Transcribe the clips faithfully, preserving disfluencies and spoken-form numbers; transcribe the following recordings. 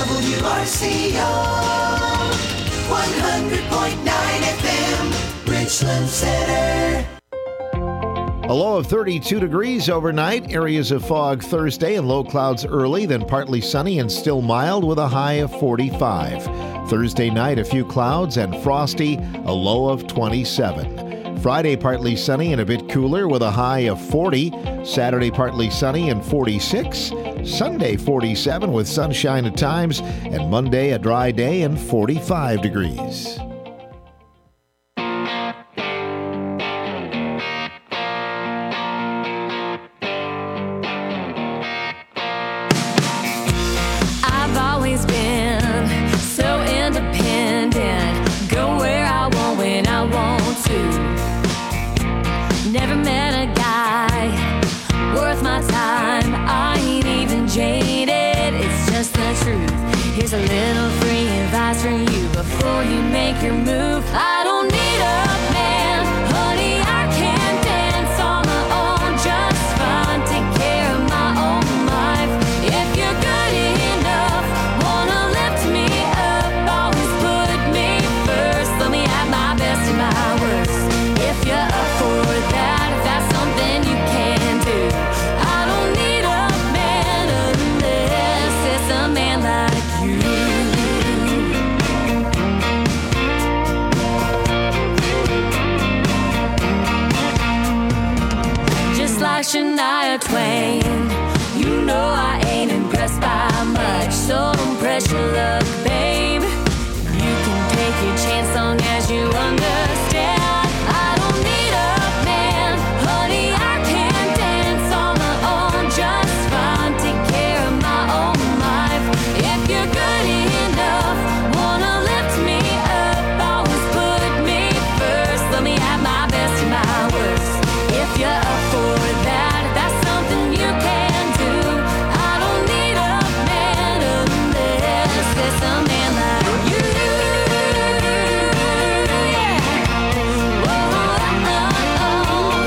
W R C O, one hundred point nine F M, Richland Center. A low of thirty-two degrees overnight, areas of fog Thursday and low clouds early, then partly sunny and still mild with a high of forty-five. Thursday night, a few clouds and frosty, a low of twenty-seven. Friday, partly sunny and a bit cooler with a high of forty. Saturday, partly sunny and forty-six. Sunday, forty-seven with sunshine at times. And Monday, a dry day and forty-five degrees. Here's a little free advice for you before you make your move. I don't need a man, honey, I can dance on my own just fine. Take care of my own life. If you're good enough, wanna lift me up, always put me first. Let me have my best and my worst. If you're up for that, if that's something you can do, I don't need a man unless it's a man like like Shania Twain, you know I ain't impressed by much, so don't press your luck, babe. You can take your chance long as you understand. I don't need a man, honey, I can dance on my own just fine. Take care of my own life. If you're good enough, wanna lift me up, always put me first. Let me have my best and my worst. If you're up for that, if that's something you can do, I don't need a man unless it's a man like you. Yeah. Whoa, oh, oh.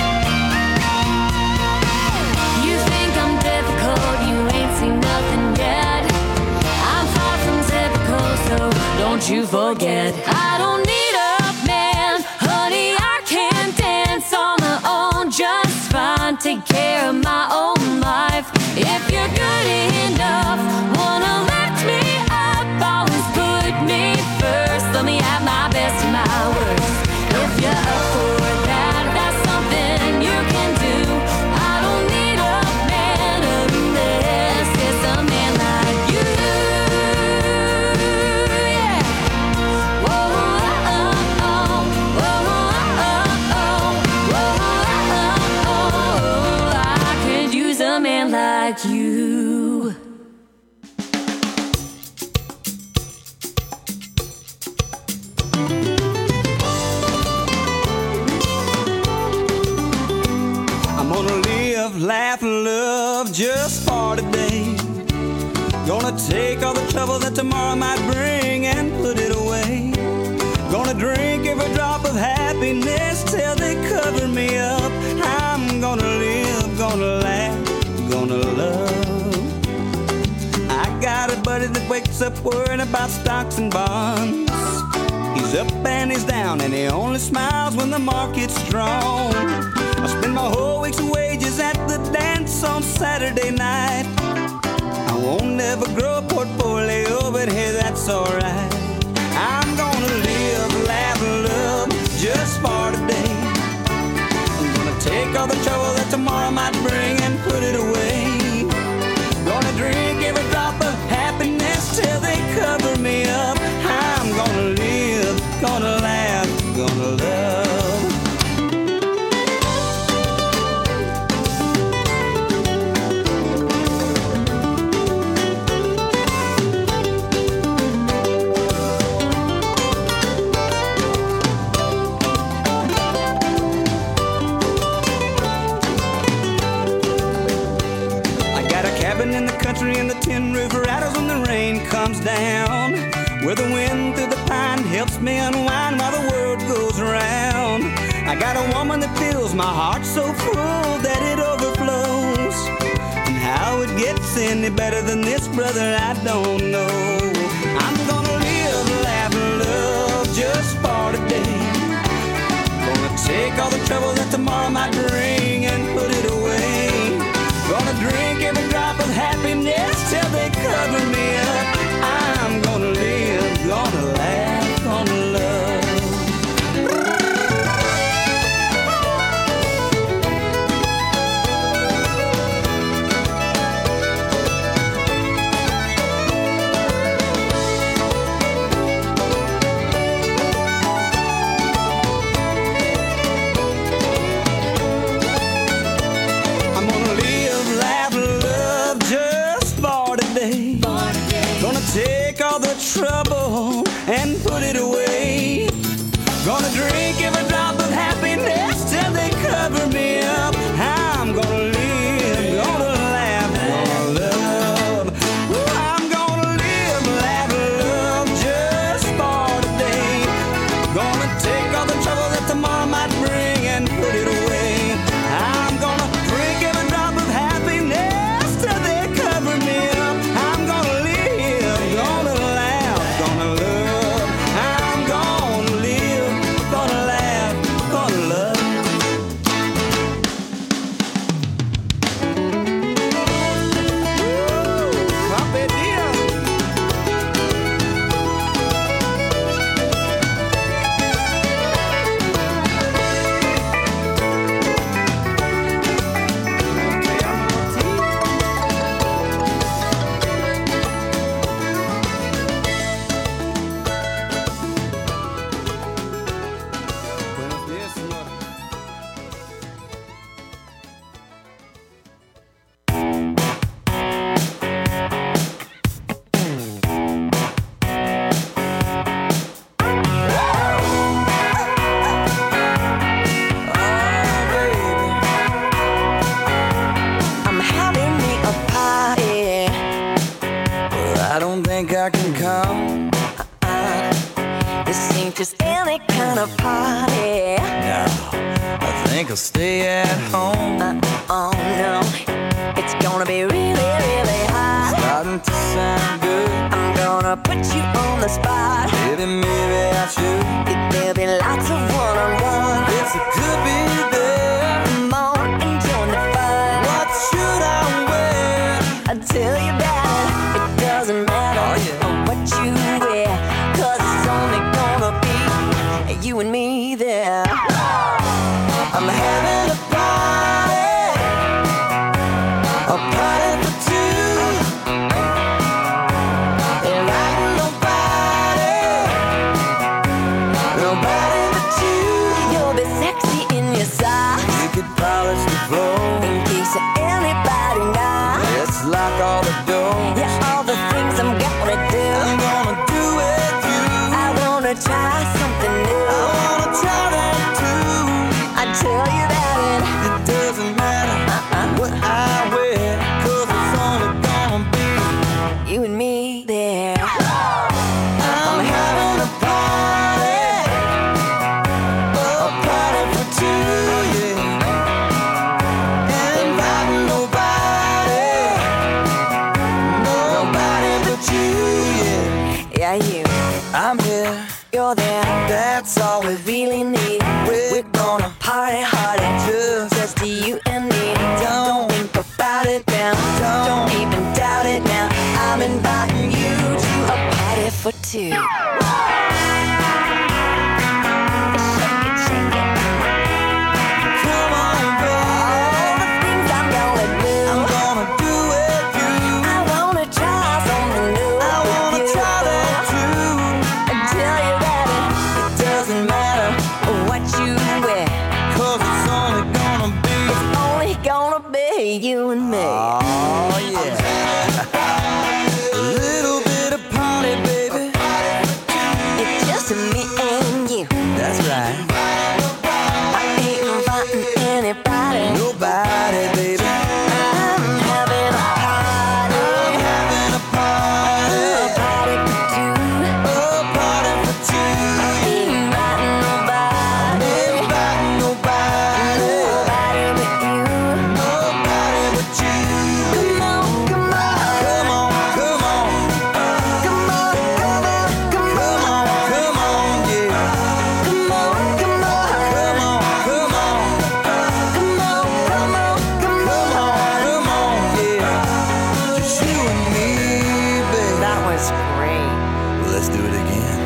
You think I'm difficult, you ain't seen nothing yet. I'm far from typical, so don't you forget. I don't need a man, honey, I can dance on my own just fine. Take care of my own life. If you're good enough, wanna lift me up, always put me first. Let me have my best and my worst. If you're up for that, if that's something you can do, I don't need a man unless it's a man like you. Yeah. Whoa, oh, oh, whoa, oh, oh, whoa, oh, oh, I could use a man like you. I'm gonna live, laugh, and love just for today. Gonna take all the trouble that tomorrow might bring and put it away. Gonna drink every drop of happiness till they cover me up. I'm gonna live, gonna laugh, gonna love. I got a buddy that wakes up worrying about stocks and bonds. He's up and he's down and he only smiles when the market's strong. I spend my whole week's wages at the dance on Saturday night. I won't ever grow a portfolio, but hey, that's alright. I'm gonna live, laugh, and love just for today. I'm gonna take all the trouble that tomorrow might bring and put it away. Gonna drink every drop of happiness till they cover me up. I'm gonna live, gonna laugh, gonna love. In the country and the tin roof rattles when the rain comes down, where the wind through the pine helps me unwind while the world goes around. I got a woman that fills my heart so full that it overflows, and how it gets any better than this, brother, I don't know. I'm gonna live, laugh, and love just for today. Gonna take all the trouble that tomorrow might bring and put it away. Gonna drink every drop of happiness till they cover me up. I'm gonna live, gonna laugh, gonna love. Take all the trouble and put it away. Gonna drink every drop of happiness till they cover me up. I'm gonna live, gonna laugh, gonna love. Ooh, I'm gonna live, laugh, love just for today. Gonna take all the trouble that tomorrow might bring and put it away. I'm gonna drink every drop of happiness till they cover me up. I'm gonna live, gonna laugh, gonna love. I'm gonna live, gonna laugh, gonna love. Woo! Pape Diaz. Buenos días, señor. I'm having me a party. Well, I don't think I can come. This ain't just any kind of party. No, I think I'll stay at home. Uh, oh no, it's gonna be really, really hot. Starting to sound good. I'm gonna put you on the spot. Maybe, maybe I should. There'll be lots of one-on-one. Yes, it could be there. Come on and join the fun. What should I wear? I tell you that it doesn't matter Oh, yeah. what you wear, 'cause it's only gonna be you and me there. I'm having a party, a party for two. Inviting nobody, nobody but you. You'll be sexy in your socks, You could polish the floor. in case anybody knocks. Let's lock all the doors. Yeah, all the things I'm gonna do. I'm gonna do it you. I wanna try something new. I wanna try that too. I tell you that it, It doesn't matter what I wear, 'cause it's only gonna be you and me there. I'm having a party, a party for two, yeah. Inviting nobody, nobody but you, yeah. Yeah, you, I'm here, you're there. that's all We we really need. We're gonna Party harder, just just you and me. Don't Don't think about it now. Don't. Don't even doubt it now. I'm inviting you to a party for two. Shake it, shake it. come on, baby. All the things I'm gonna do. I'm gonna do it you. I wanna try something new. I with wanna you. try that too. I tell you that it, It doesn't matter, what you wear. 'cause it's only gonna be Only gonna be you and me. oh yeah. A little bit of party, baby. do it again.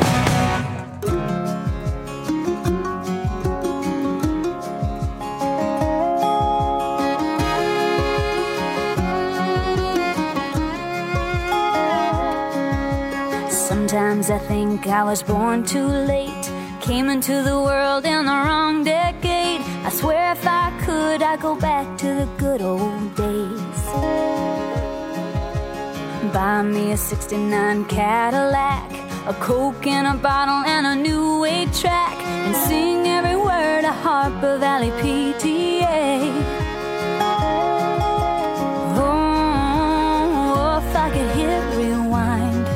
Sometimes I think I was born too late, came into the world in the wrong decade. I swear if I could, I'd go back to the good old days. Buy me a sixty-nine Cadillac, a Coke in a bottle and a new eight track, and sing every word of Harper Valley P T A. Oh, if I could hit rewind,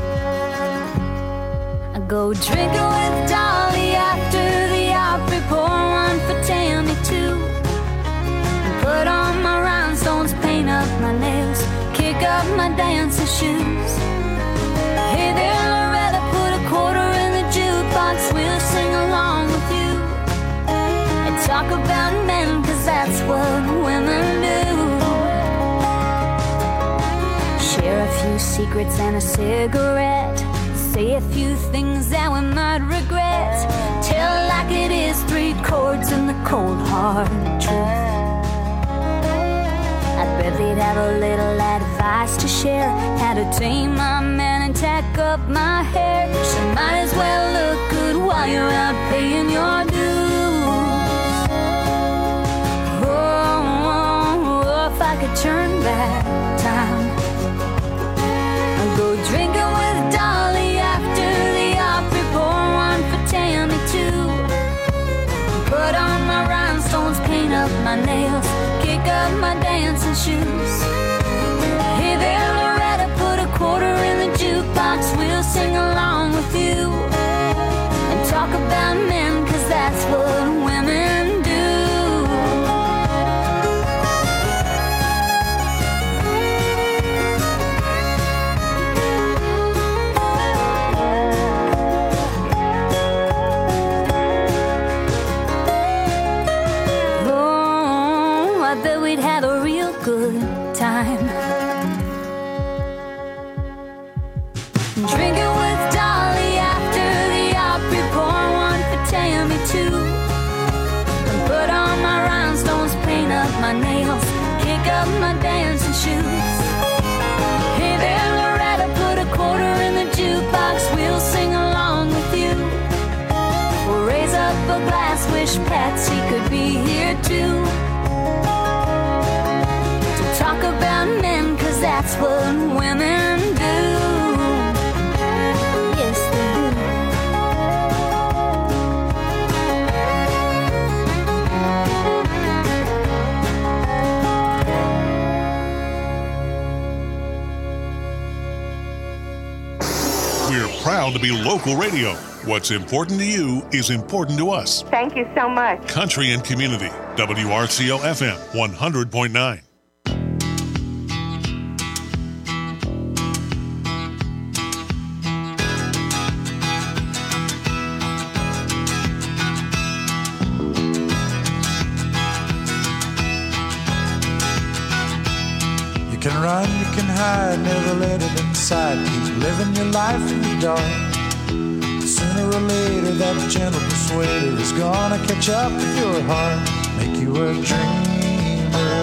I'd go drinking with Dolly after the Opry, pour one for Tammy too, put on my rhinestones, paint up my nails, kick up my dancing shoes. Hey there, Loretta, put a quarter in the jukebox, we'll sing along with you and talk about men, cause that's what women do. Share a few secrets and a cigarette, say a few things that we might regret, tell like it is, three chords and the cold hard truth. I bet they'd have a little advice to share, how to tame my man and tack up my hair. So might as well look good while you're out paying your dues. Oh, oh, if I could turn back time, I'd go drinking with Dolly after the Opry, pour one for Tammy too, put on my rhinestones, paint up my nails, kick up my dancing shoes. Hey there, Loretta, put a quarter in the jukebox, we'll sing along with you and talk about men, cause that's what women do. Oh, I bet we'd have a real good time drinking with Dolly after the Opry, pour one for Tammy too, and put on my rhinestones, paint up my nails, kick up my dancing shoes. Hey there, Loretta, put a quarter in the jukebox, we'll sing along with you. We'll raise up a glass, wish Patsy could be here too, to talk about men, cause that's what women do. Yes, they do. We're proud to be local radio. What's important to you is important to us. Thank you so much. Country and Community, W R C L F M one hundred point nine. You can run, you can hide, never let it inside. Keep living your life in the dark. Sooner or later that gentle persuader is gonna catch up with your heart, make you a dreamer,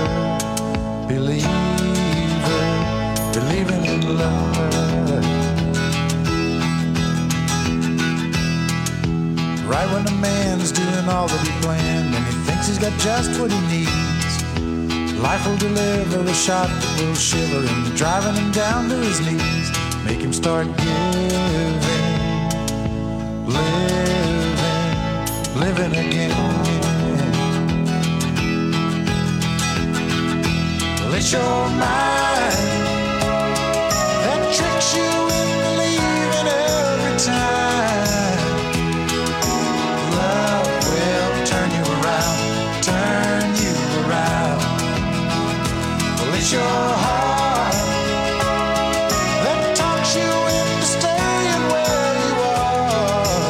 believer, believing in love. Right when a man's doing all that he planned and he thinks he's got just what he needs, life will deliver a shot that will shiver him, driving him down to his knees, make him start giving, living, living again. Well, it's your mind that tricks you into believing every time. Love will turn you around, turn you around. Well, it's your heart that talks you into staying where you are.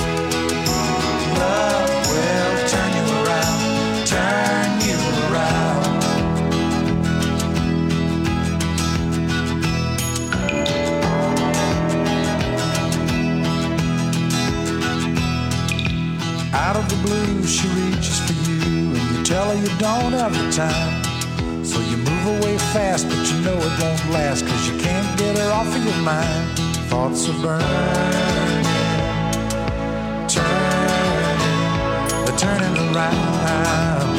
Love will turn you around, turn you around. she reaches for you, and you tell her you don't have the time. So you move away fast, but you know it won't last, 'cause you can't get her off of your mind. Thoughts are burning, turning, they're turning around.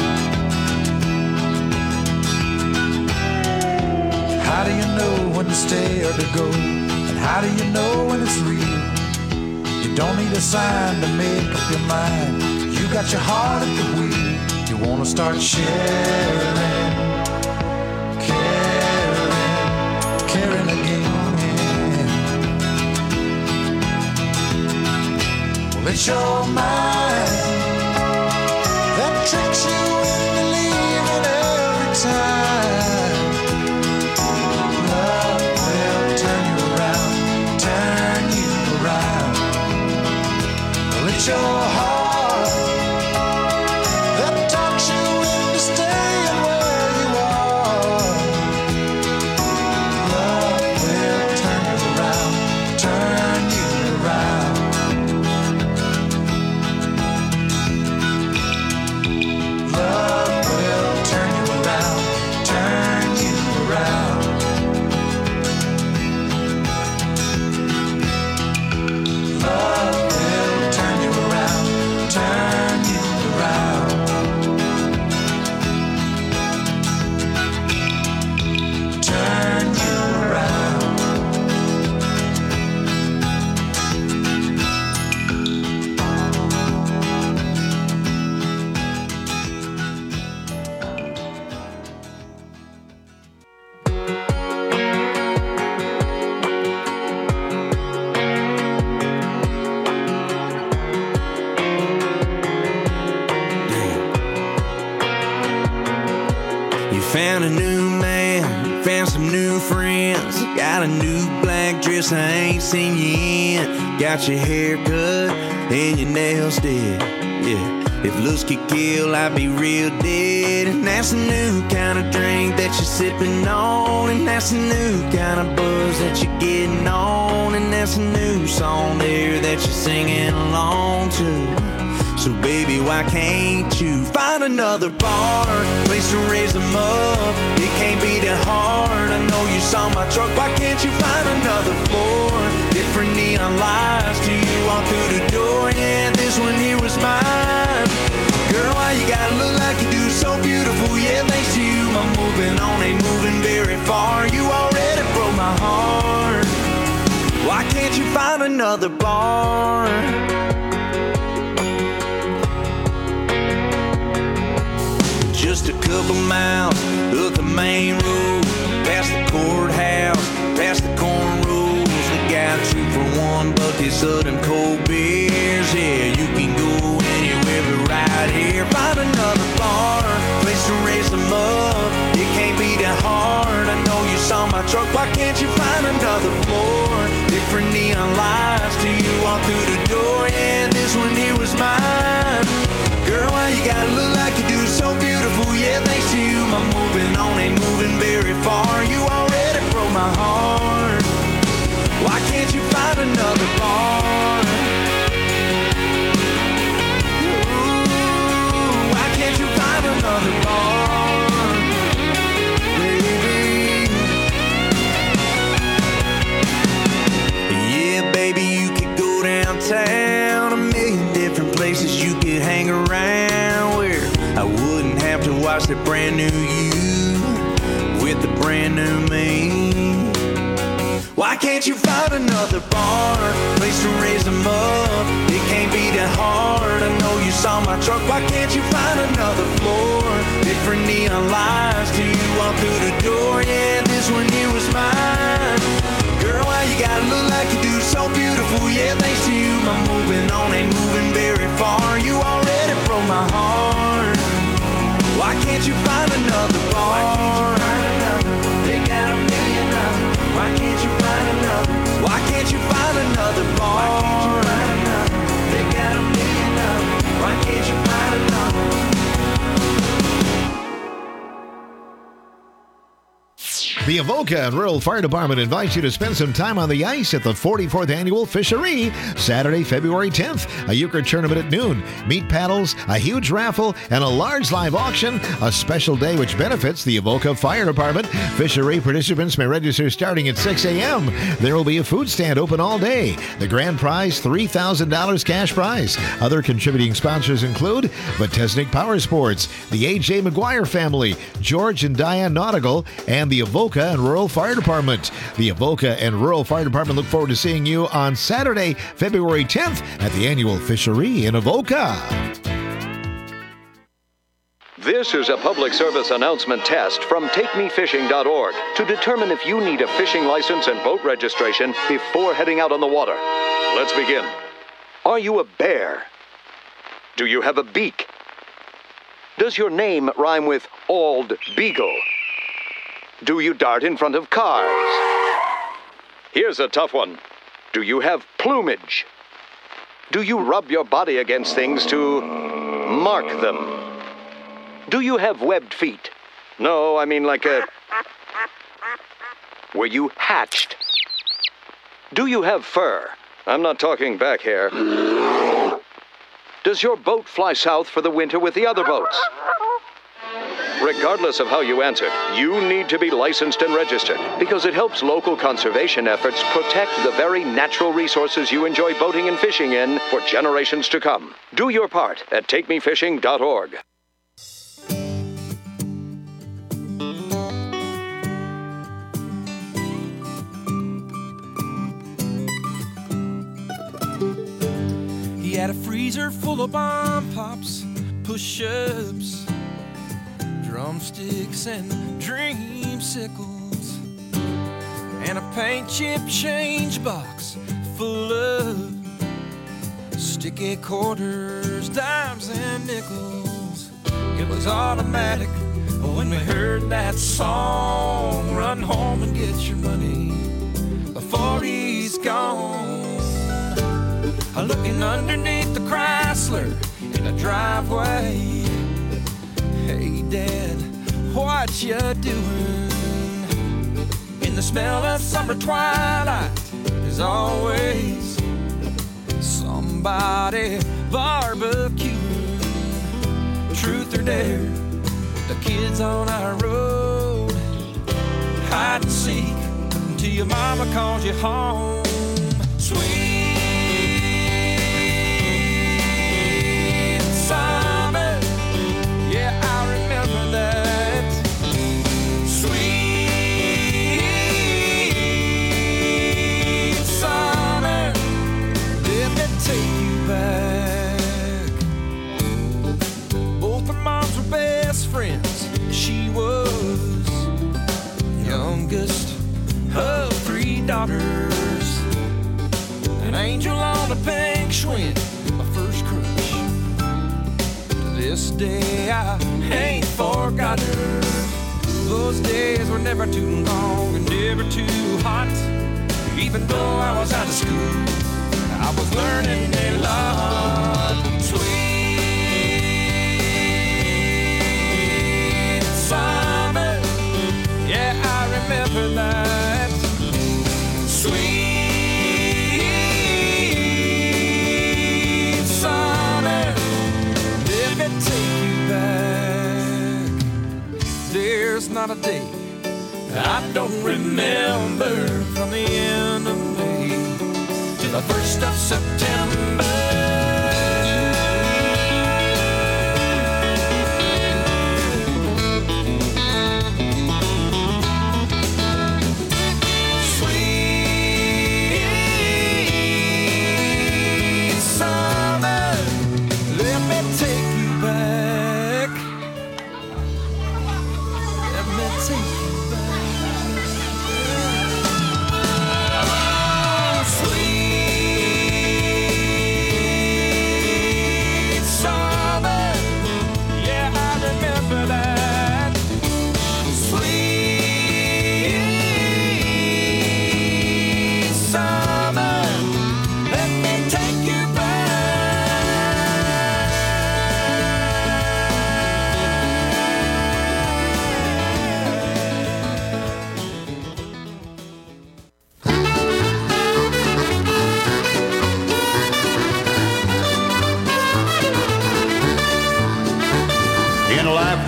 How do you know when to stay or to go? And how do you know when it's real? You don't need a sign to make up your mind. You got your heart at the wheel. You wanna start sharing, caring, caring again. Well, it's your mind that tricks you into leaving every time. Love will turn you around, turn you around. Well, it's your heart that talks you into staying where you are. Love will turn you around, turn you around. Love will turn you around, turn you around. Love will turn you around, turn you around. Turn you around. You found a new man, found some new friends. Got a new black dress I ain't seen you in. Got your hair cut and your nails did. Yeah, if looks could kill, I'd be real dead. And that's a new kind of drink that you're sipping on. And that's a new kind of buzz that you're getting on. And that's a new song there that you're singing along to. So baby, why can't you find another bar, place to raise them up? It can't be that hard. I know you saw my truck. Why can't you find another floor? Different neon lights till you walk through the door. Yeah, this one here was mine. Girl, why you gotta look like you do? So beautiful. Yeah, thanks to you, I'm moving on, ain't moving very far. You already broke my heart. Why can't you find another bar? Just a couple miles up the main road, past the courthouse, past the cornrows. We got two for one buckets of them cold beers. Yeah, you can go anywhere but right here. Find another bar, place to raise them up. It can't be that hard. I know you saw my truck. Why can't you find another floor? Different neon lights till you walk through the door. Yeah, this one here was mine. Girl, why you gotta look like you do? So beautiful, yeah, thanks to you, I'm moving on, ain't moving very far. You already broke my heart. Why can't you find another bar? Ooh, why can't you find another bar, baby? Yeah, baby, you could go downtown, a million different places you could hang around, where I wouldn't have to watch the brand new you with the brand new me. Why can't you find another bar, place to raise them up? It can't be that hard. I know you saw my truck. Why can't you find another floor? Different neon lights till you walk through the door. Yeah, this one here was mine. Girl, why you gotta look like you do? So beautiful, yeah, thanks to you, I'm moving on, ain't moving very far. You already broke my heart. Why can't you find another bar? They got a million dollars. Why can't you find another? Why can't you find another bar? They got a million dollars. Why can't you find another? The Avoca and Rural Fire Department invites you to spend some time on the ice at the forty-fourth Annual Fishery, Saturday, February tenth. A euchre tournament at noon, meat paddles, a huge raffle, and a large live auction. A special day which benefits the Avoca Fire Department. Fishery participants may register starting at six a.m. There will be a food stand open all day. The grand prize, three thousand dollars cash prize. Other contributing sponsors include Vitesnik Power Sports, the A J McGuire family, George and Diane Nautical, and the Avoca and Rural Fire Department. The Avoca and Rural Fire Department look forward to seeing you on Saturday, February tenth at the annual Fishery in Avoca. This is a public service announcement test from take me fishing dot org to determine if you need a fishing license and boat registration before heading out on the water. Let's begin. Are you a bear? Do you have a beak? Does your name rhyme with Ald Beagle? Do you dart in front of cars? Here's a tough one. Do you have plumage? Do you rub your body against things to mark them? Do you have webbed feet? No, I mean like a... Were you hatched? Do you have fur? I'm not talking back hair. Does your boat fly south for the winter with the other boats? Regardless of how you answered, you need to be licensed and registered because it helps local conservation efforts protect the very natural resources you enjoy boating and fishing in for generations to come. Do your part at take me fishing dot org. He had a freezer full of bomb pops, push-ups, drumsticks and dreamsicles, and a paint chip change box full of sticky quarters, dimes and nickels. It was automatic when we heard that song, run home and get your money before he's gone. Looking underneath the Chrysler in the driveway. Hey, Dad, what you doing? In the smell of summer twilight, there's always somebody barbecuing. Truth or dare, the kids on our road, hide and seek until your mama calls you home. Sweet summer, yeah, I remember that. Sweet summer, let me take you back. Both our moms were best friends. She was youngest of three daughters. An angel on a pink Schwinn, my first crush. This day I ain't forgot her. Those days were never too long and never too hot. Even though I was out of school, I was learning a lot. Sweet summer, yeah, I remember that. Sweet summer, let me take you back. There's not a day I don't remember, from the end of May to the first of September. Sweet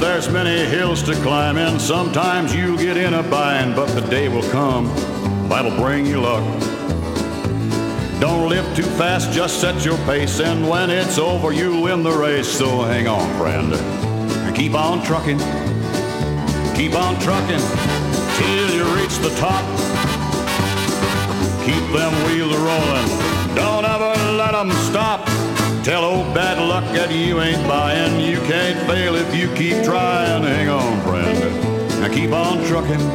there's many hills to climb, and sometimes you'll get in a bind, but the day will come that'll bring you luck. Don't live too fast, just set your pace, and when it's over, you'll win the race. So hang on, friend, and keep on trucking, keep on trucking till you reach the top. Keep them wheels rolling, don't ever let them stop. Tell old bad luck that you ain't buying, you can't fail if you keep trying. Hang on, friend, now keep on trucking.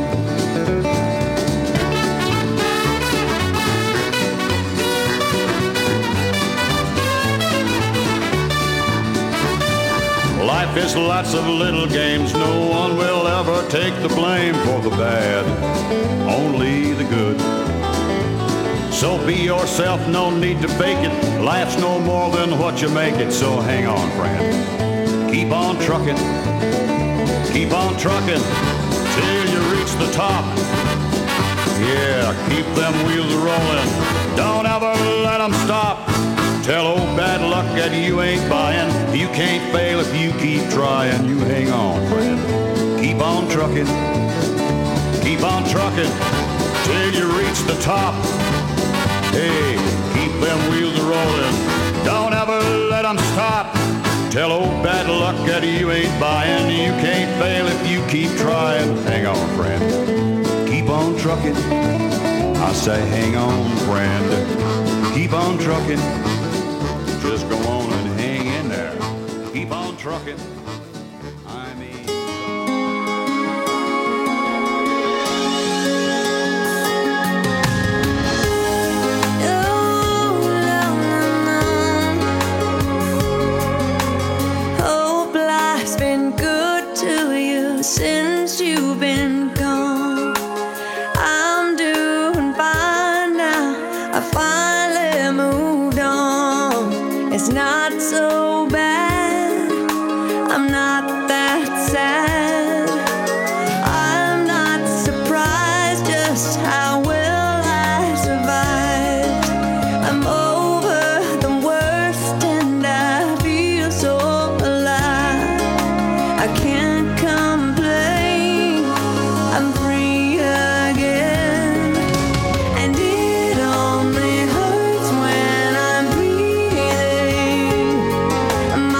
Life is lots of little games, no one will ever take the blame for the bad, only the good. So be yourself, no need to fake it. Life's no more than what you make it. So hang on, friend, keep on trucking, keep on trucking till you reach the top. Yeah, keep them wheels rolling, don't ever let them stop. Tell old bad luck that you ain't buying, you can't fail if you keep trying. You hang on, friend, keep on trucking, keep on trucking till you reach the top. Hey, keep them wheels rolling, don't ever let them stop. Tell old bad luck that you ain't buying, you can't fail if you keep trying. Hang on, friend, keep on trucking. I say hang on, friend, keep on trucking. Just go on and hang in there, keep on trucking. I mean... Since you've been gone, I'm doing fine now. I finally moved on. It's not so bad. I'm not that sad. I'm not surprised just how well I survived. I'm over the worst and I feel so alive. I can't come. I'm free again, and it only hurts when I'm breathing.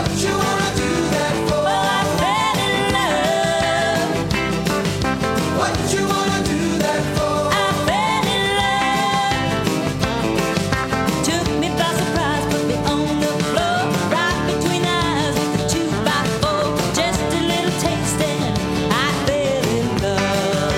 What you wanna do that for? Oh, I fell in love. What you wanna do that for? I fell in love. Took me by surprise, put me on the floor, right between eyes with the two by four. Just a little taste and I fell in love.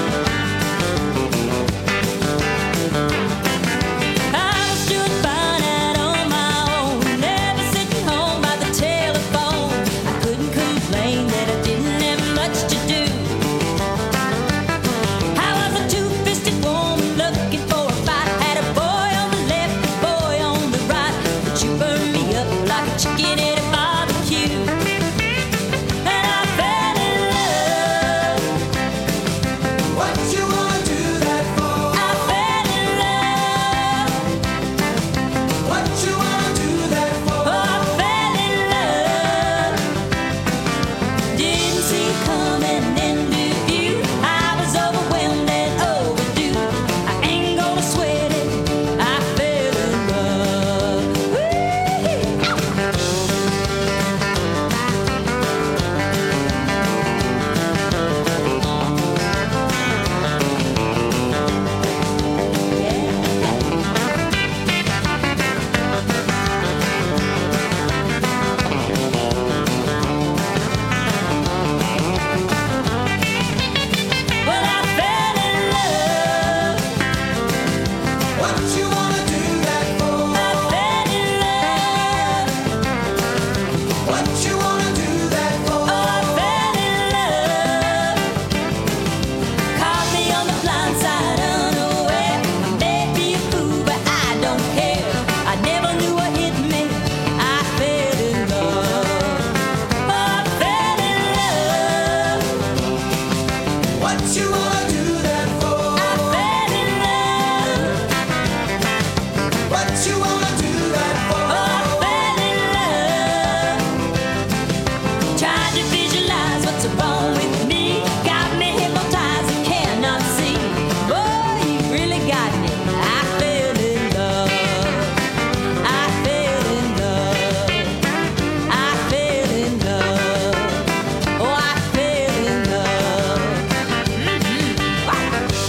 I was doing fine out on my own, never sitting home by the telephone. I couldn't complain that I didn't have much to do. I was a two-fisted woman looking for a fight. Had a boy on the left, a boy on the right, but you burned me up like a chicken at a barbecue. And I fell in love. What you wanna do that for? I fell in love. What you wanna do that for? Oh, I fell in love. Didn't see it coming into view. I was overwhelmed and overdue. I ain't gonna sweat it. I fell in love. Well, I fell in love. What you wanna do that for? I fell in love. What you wanna do that for? Oh, I fell in love. Caught me on the blind side, unaware. Made me a fool, but I don't care. I never knew what hit me. I fell in love. Oh, I fell in love. What you wanna do that for? I fell in love. What you wanna do that for? Oh, I fell in love. Tried to visualize what's wrong with me. Got me hypnotized and cannot see. Boy, you really got me. I fell in love. I fell in love. I fell in love. Oh, I fell in love. Mhm. Wow.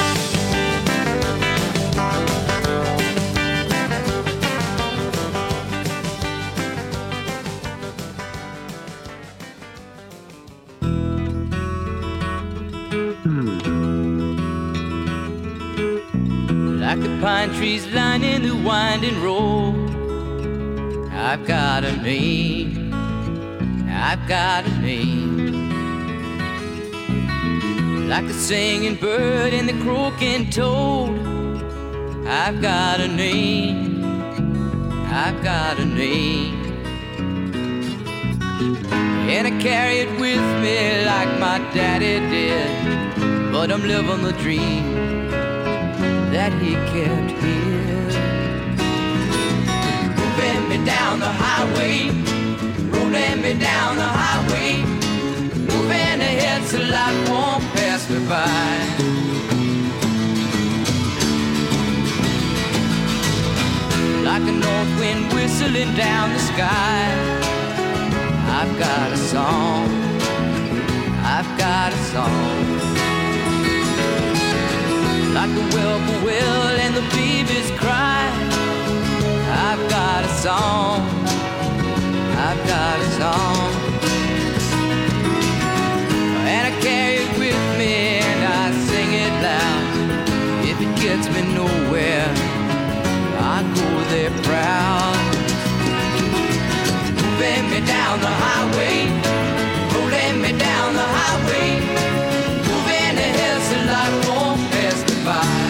Like the pine trees lining the winding road, I've got a name, I've got a name. Like the singing bird and the croaking toad, I've got a name, I've got a name. And I carry it with me like my daddy did, but I'm living the dream that he kept here. Moving me down the highway, rolling me down the highway, moving ahead so life won't pass me by. Like a north wind whistling down the sky, I've got a song, I've got a song. Like the whippoorwill and the babies cry, I've got a song, I've got a song. And I carry it with me and I sing it loud. If it gets me nowhere, I go there proud. Moving me down the highway, rolling me down the highway, moving ahead so life won't pass me by.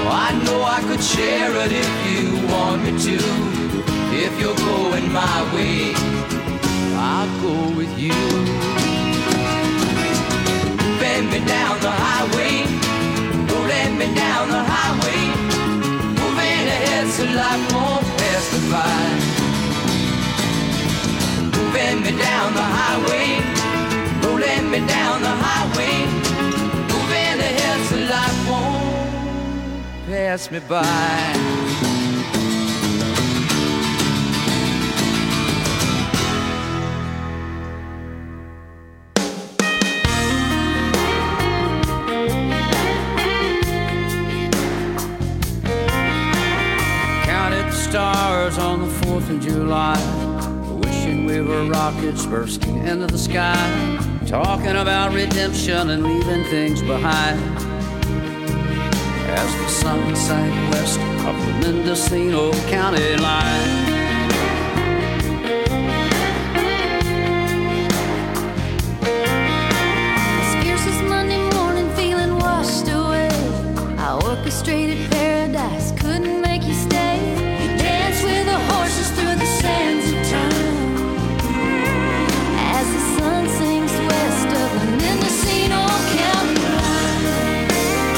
I know I could share it if you want me to. If you're going my way, I'll go with you. Bend me down the highway, rolling me down the highway, moving ahead so life won't pass me by. Moving me down the highway, rolling me down the highway, moving ahead so life won't pass me by. Stars on the fourth of July, wishing we were rockets bursting into the sky, talking about redemption and leaving things behind. As the sun sank west of the Mendocino County line, as fierce as Monday morning, feeling washed away, I orchestrated paradise, couldn't make you stay. With the horses through the sands of time, as the sun sinks west of the Mendocino County line.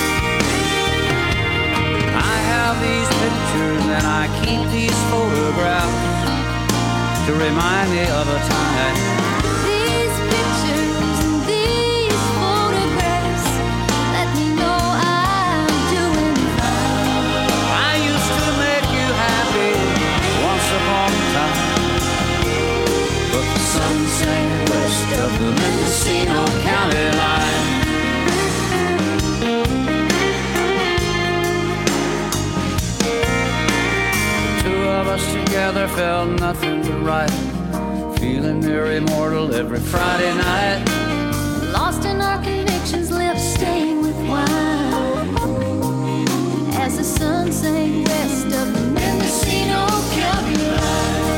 I have these pictures and I keep these photographs to remind me of a time. These pictures and these photographs let me know I'm doing fine. I used to make you happy once upon a time, but the sun sank west of the Mendocino County line. The two of us together felt nothing but right, feeling near immortal every Friday night. Lost in our convictions, lips stained with wine, as the sun sank west of the Mendocino County line.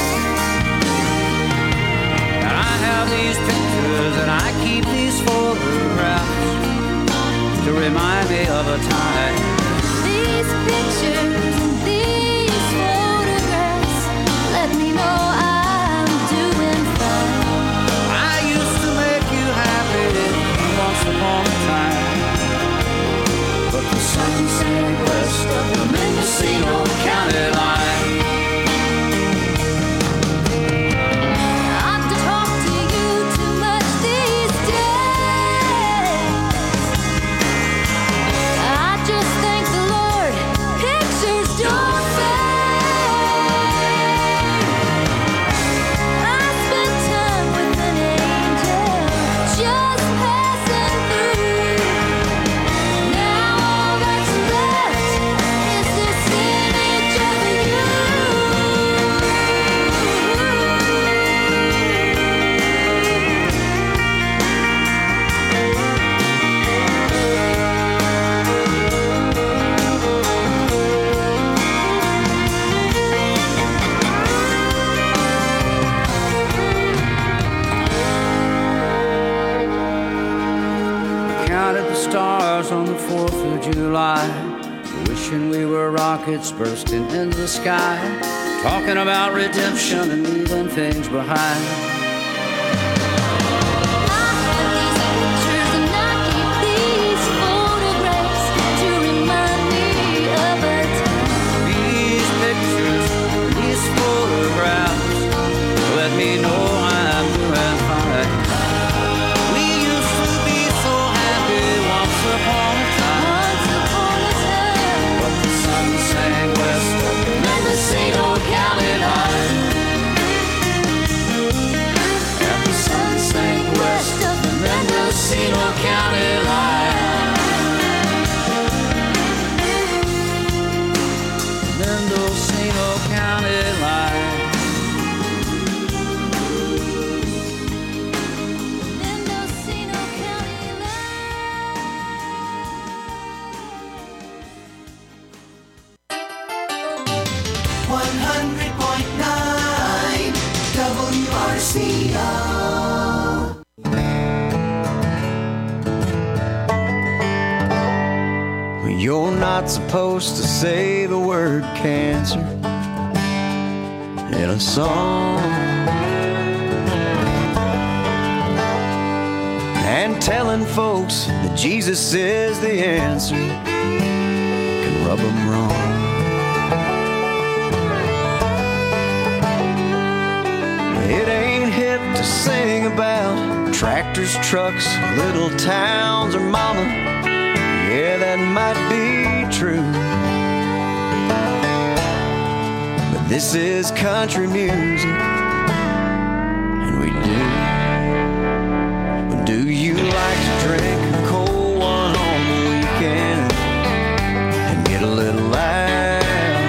And I have these pictures and I keep these photographs to remind me of a time. These pictures and these photographs let me know I'm doing fine. I used to make you happy once upon a time, but the sun sank west of the Mendocino County line. I've talked to you too much these days. I just thank the Lord, pictures don't fade. I spent time with an angel, just passing through. Now all that's left is this image of you. Counted the stars on the fourth of July, wishing we were rockets bursting into the sky, talking about redemption and leaving things behind. These pictures, these photographs let me know I'm doing fine. We used to be so happy once upon a time, but the sun sank west of the Mendocino County line. You're not supposed to say the word cancer in a song. And telling folks that Jesus is the answer can rub them wrong. It ain't hip to sing about tractors, trucks, little towns, or mama. Yeah, that might be true, but this is country music, and we do. Do you like to drink a cold one on the weekend and get a little loud?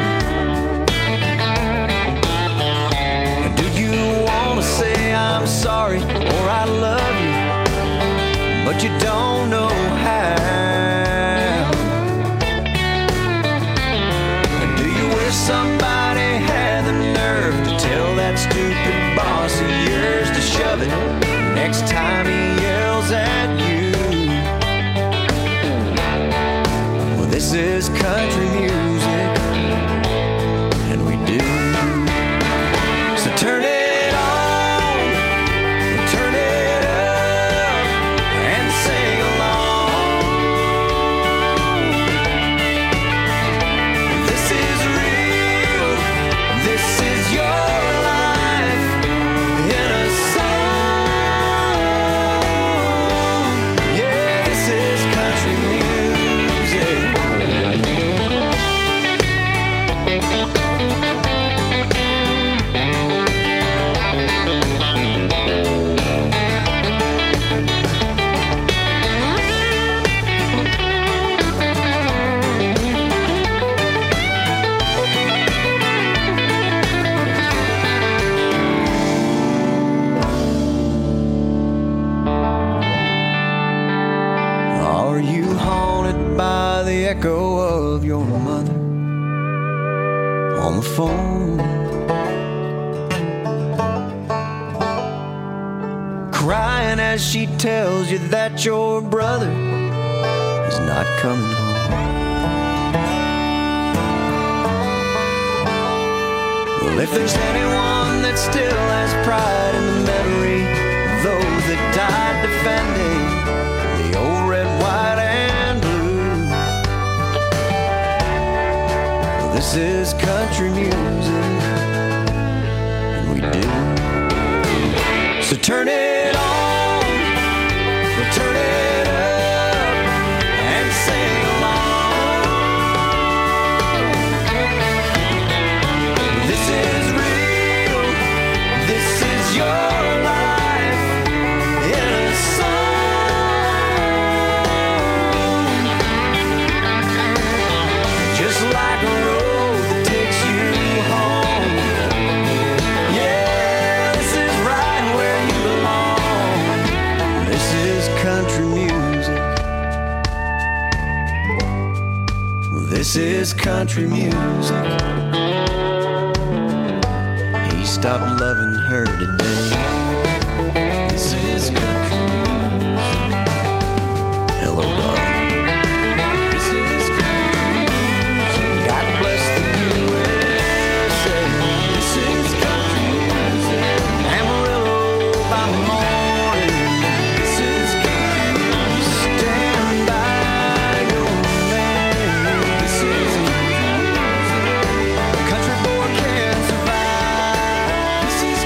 Do you want to say I'm sorry or I love you, but you don't know how? Do you wish somebody had the nerve to tell that stupid boss of yours to shove it next time he yells at you? Well, this is country music, and we do. So turn it on, turn it up, and sing along. This is real, this is your life in a song. Yeah, this is country music. Are you haunted by the echo of your mother on the phone, crying as she tells you that your brother is not coming home? Well, if there's anyone that still has pride in the memory of those that died defending the old red, white, and blue, well, this is country music, and we do. So turn it on, turn it up, and sing along. This is real, this is your life in a song. Just like a road that takes you home. Yeah, this is right where you belong. This is country music. This is country music. He stopped loving her today. This is country music. Hello, darling. This is country music. God bless the U S A. This is country music. Amarillo by the morning. This is country music. Stand by your man. This is country music. Country boy can't survive. This is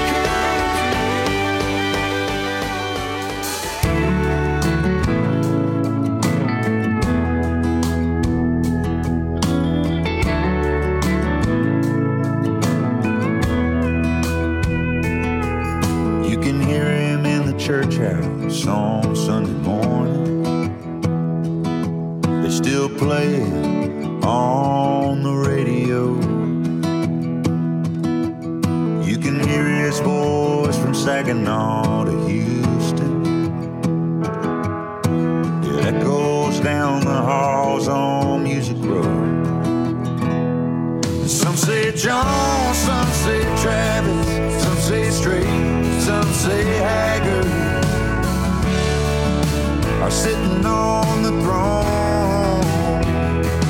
You can hear him in the church house on Sunday morning. They still play it on the radio. You can hear his voice from Saginaw to Houston. It echoes down the halls on Music Road. Some say John, some say Travis, some say Strait, some say Haggard are sitting on the throne.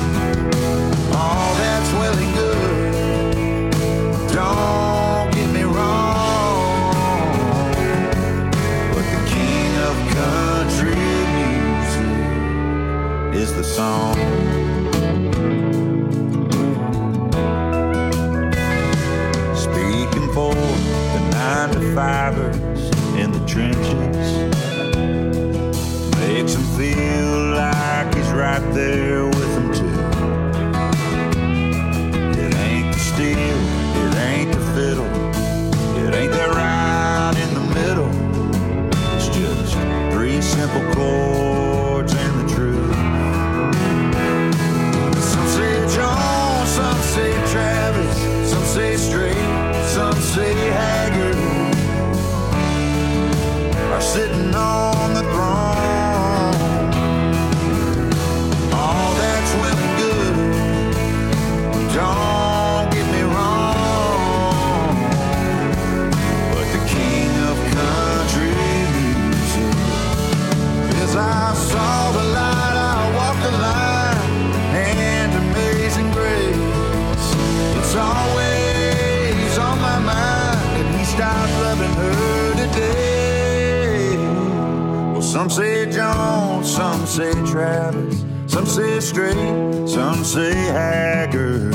Some say Jones, some say Travis, some say Strait, some say Haggard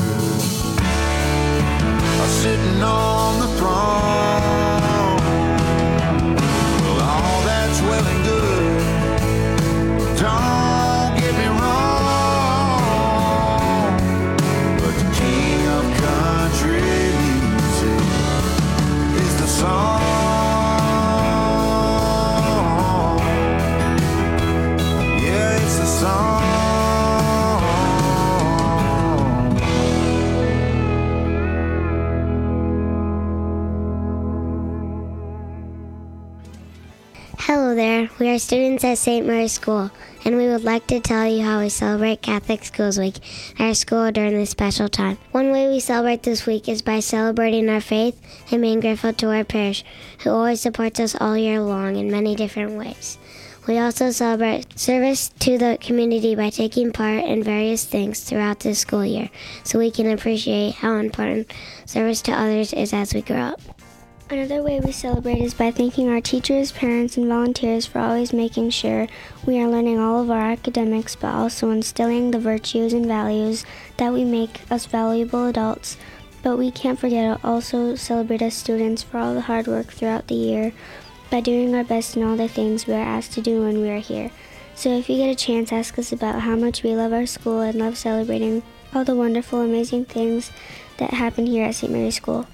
are sitting on the throne. Well, all that's well and good. Don't get me wrong, but the king of country music is the song. Yeah, it's the song. Hello there, we are students at Saint Mary's School, and we would like to tell you how we celebrate Catholic Schools Week at our school during this special time. One way we celebrate this week is by celebrating our faith and being grateful to our parish, who always supports us all year long in many different ways. We also celebrate service to the community by taking part in various things throughout the school year, so we can appreciate how important service to others is as we grow up. Another way we celebrate is by thanking our teachers, parents, and volunteers for always making sure we are learning all of our academics, but also instilling the virtues and values that we make us valuable adults. But we can't forget to also celebrate as students for all the hard work throughout the year by doing our best in all the things we are asked to do when we are here. So if you get a chance, ask us about how much we love our school and love celebrating all the wonderful, amazing things that happen here at Saint Mary's School.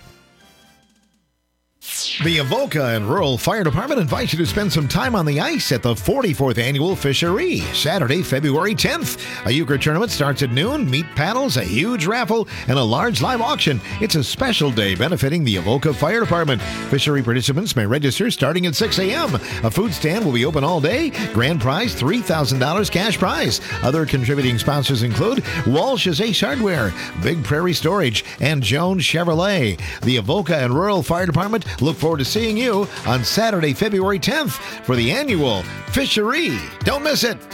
The Avoca and Rural Fire Department invites you to spend some time on the ice at the forty-fourth Annual Fishery, Saturday, February tenth. A euchre tournament starts at noon, meat paddles, a huge raffle, and a large live auction. It's a special day benefiting the Avoca Fire Department. Fishery participants may register starting at six a.m. A food stand will be open all day. Grand prize, three thousand dollars cash prize. Other contributing sponsors include Walsh's Ace Hardware, Big Prairie Storage, and Jones Chevrolet. The Avoca and Rural Fire Department look forward to seeing you on Saturday, February tenth for the annual Fishery. Don't miss it.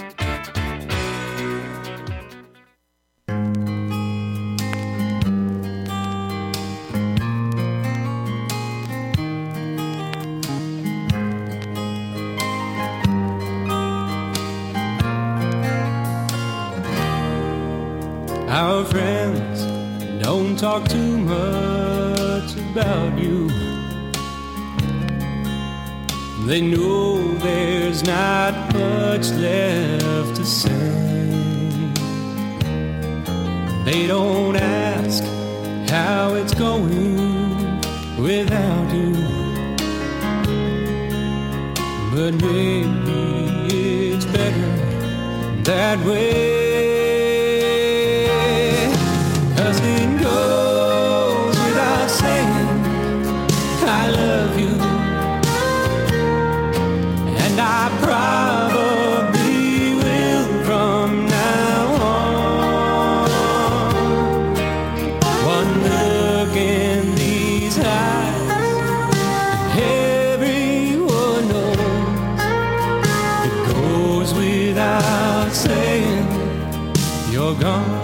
Our friends don't talk too much about you. They know there's not much left to say. They don't ask how it's going without you. But maybe it's better that way. 'Cause it goes without saying I love you. I probably will from now on. One look in these eyes, and everyone knows it goes without saying you're gone.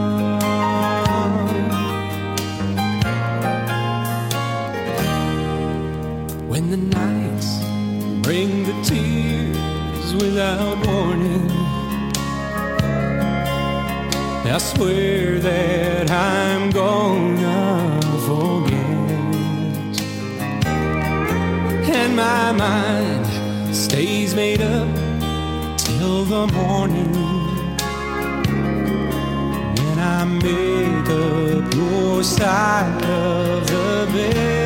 When the nights bring the tears without warning, I swear that I'm gonna forget. And my mind stays made up till the morning, when I make up your side of the bed.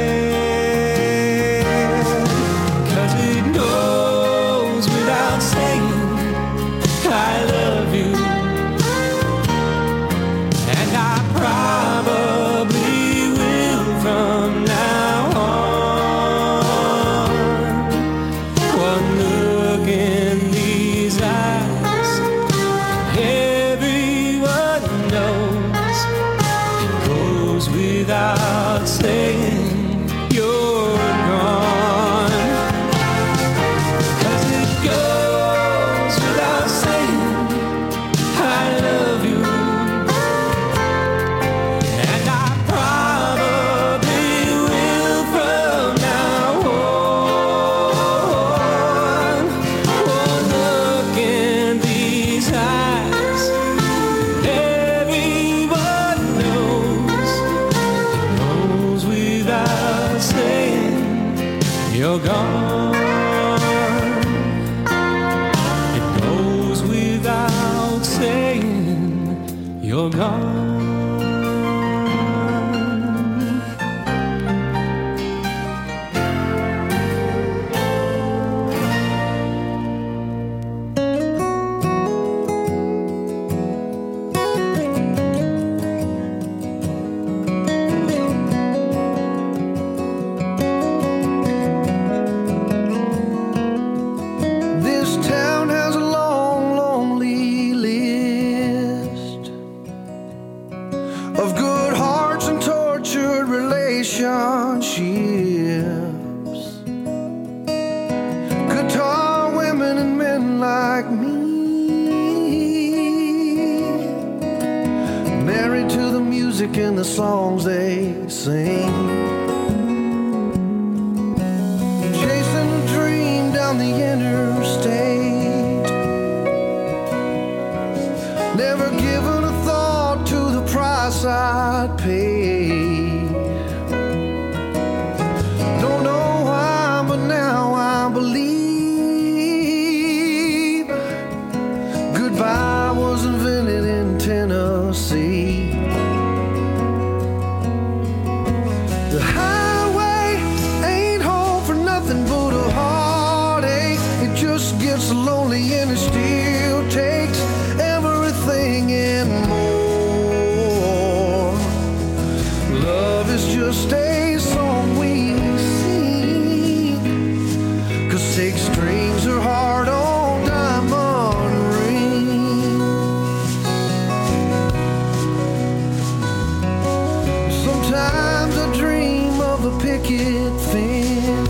I love you, and I probably will from now on. One look in these eyes, everyone knows it goes without saying you're gone. 'Cause it goes without saying one you're gone. And the songs they sing, chasing a dream down the interstate, never given a thought to the price I'd pay. Don't know why, but now I believe goodbye was invented in Tennessee. Lonely and it still takes everything and more. Love is just a song we sing, 'cause six strings are hard on diamond rings. Sometimes I dream of a picket fence,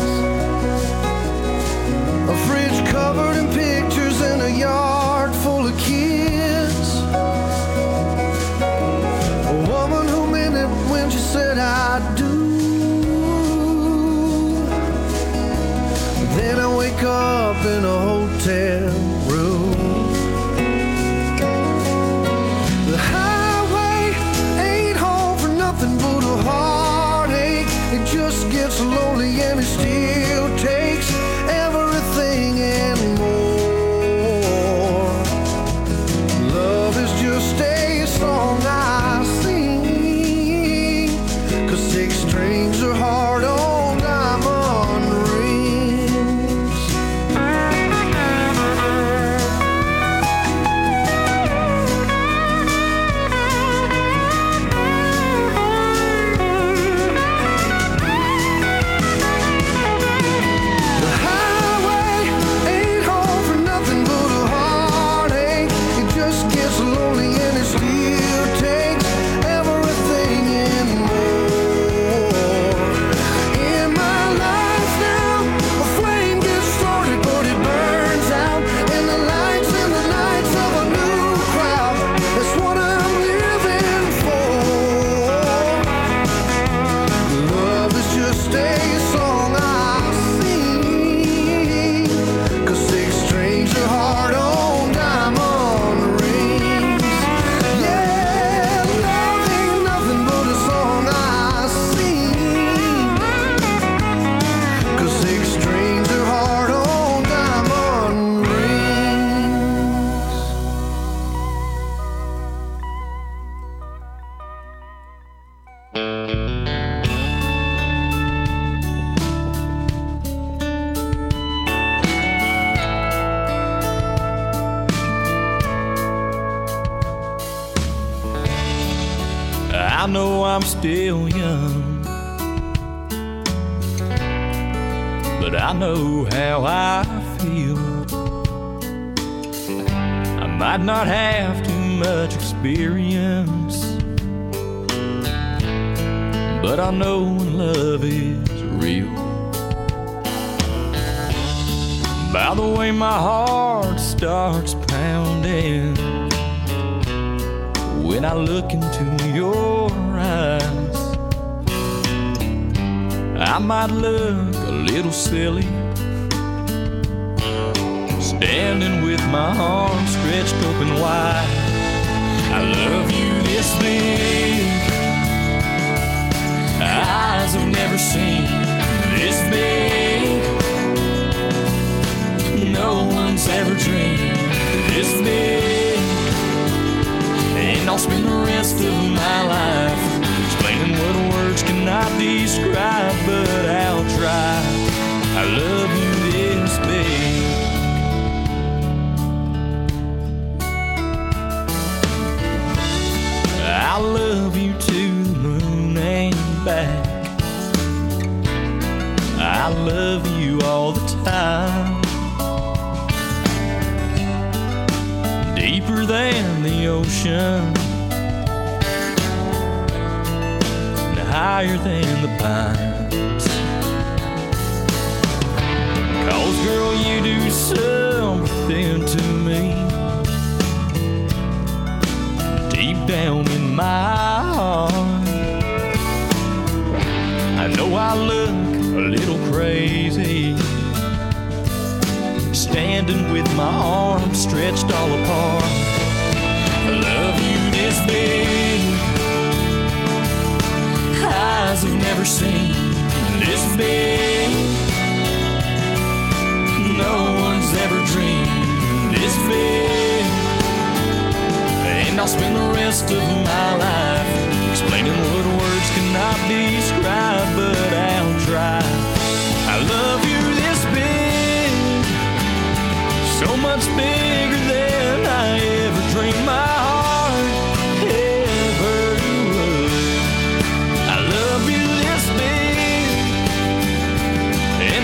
a fridge covered in pictures in a yard full of kids, a woman who meant it when she said I do. Then I wake up in a hotel room. The highway ain't home for nothing but a heartache. It just gets lonely and it still takes everything and more. Love is just a song I sing, 'cause six strings are hard on diamond rings. The highway ain't home for nothing but a heartache. It just gets lonely and it still takes everything and more. In my life now, a flame gets started, but it burns out. And the lights and the nights of a new crowd, that's what I'm living for. Love is just a song I sing, 'cause six strings are hard on diamond rings. Yeah, love ain't nothing but a song I sing, 'cause six strings are hard on diamond rings. I know I'm still young, but I know how I feel. I might not have too much experience, but I know when love is real. By the way my heart starts pounding when I look into your eyes. I might look a little silly, standing with my arms stretched open wide. I love you this big, eyes have never seen this big. No one's ever dreamed this big. Ain't no I'll spend the rest of my life explaining what words cannot describe, but I'll try. I love you this big. I love you to the moon and back. I love you all the time. Deeper than the ocean, and higher than the pines. 'Cause girl, you do something to me deep down in my heart. I know I look a little crazy, standing with my arms stretched all apart. I love you this big, eyes have never seen this big. No one's ever dreamed this big. And I'll spend the rest of my life explaining what words cannot describe, but I'll try. I love you this big, so much bigger